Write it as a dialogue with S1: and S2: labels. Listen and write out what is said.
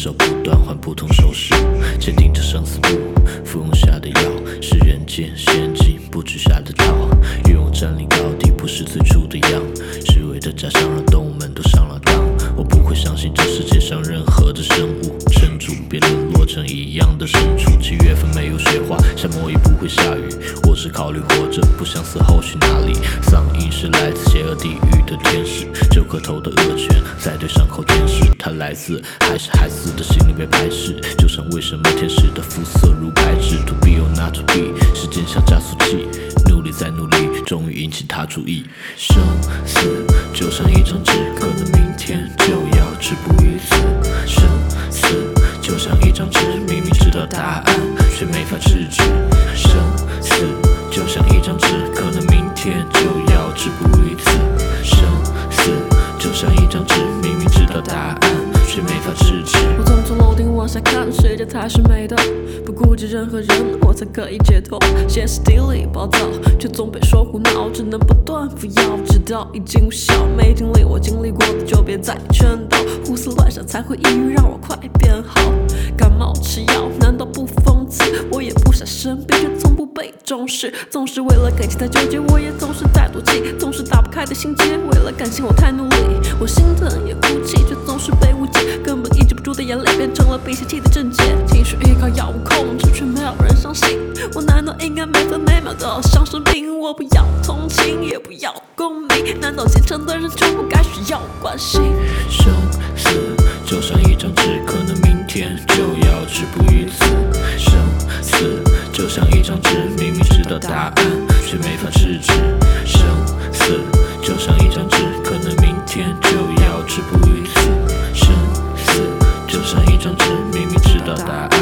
S1: 手不断换不同手势，坚定着生死簿，服用下的药是人间陷阱，布局下的套，欲望占领高地不是最初的样，虚伪的假象让动物们都上了当。我不会相信这世界上任何的生物，撑住别沦落成一样的牲畜。7月份没有雪花，沙漠也不会下雨，我只考虑活着，不想死后去哪里。丧音是来自邪恶地狱的天使，9颗头的恶犬在对伤口舔舐，它来自还是害死的心里被排斥，就像为什么天使的肤色如白纸。To be or not to be， 时间像加速器，努力再努力，终于引起他注意。生死就像一张纸，可能明天就要止步于此。生死就像一张纸，明明知道答案，却没法制止。生死就像一张纸，可能明天就要止步于此。生死就像一张纸，明明知道答案，却没法制止。
S2: 我从楼顶往下看，世界才是美的，不顾及任何人，我才可以解脱。歇斯底里暴躁，却总被说胡闹，只能不断服药，直到已经无效。没经历我经历过的，就别再劝导。胡思乱想才会抑郁，让我快变好。感冒吃药，难道不讽刺？我也不想生病，却从不被重视。总是为了感情太纠结，我也总是在赌气，总是打不开的心结。为了感情我太努力，我心疼也哭泣，却总是被误解。根本抑制不住的眼泪，变成了憋泄气的症结。情绪依靠药物控制，却没有人相信。我难道应该每分每秒都像生病？我不要同情，也不要共鸣。难道虔诚的人就不该需要关心？
S1: 生死就像一张纸，可能明天就要止步于此。生死就像一张纸，明明知道答案，却没法制止。生死就像一张纸，可能明天就要止步于此。生死就像一张纸，明明知道答案。